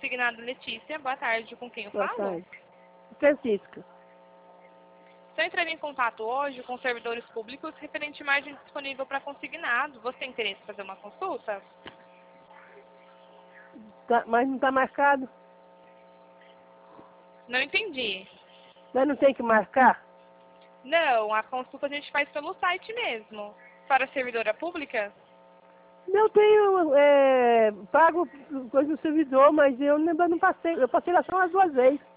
consignado Letícia. Boa tarde, com quem eu Boa falo? tarde. Francisca. Estou entrando em contato hoje com servidores públicos referente à margem disponível para consignado. Você tem interesse em fazer uma consulta? Mas não está marcado? Não entendi. Mas não tem que marcar? Não, a consulta a gente faz pelo site mesmo. Para a servidora pública? Eu tenho pago coisa do servidor, mas eu ainda não passei. Eu passei lá só umas 2 vezes.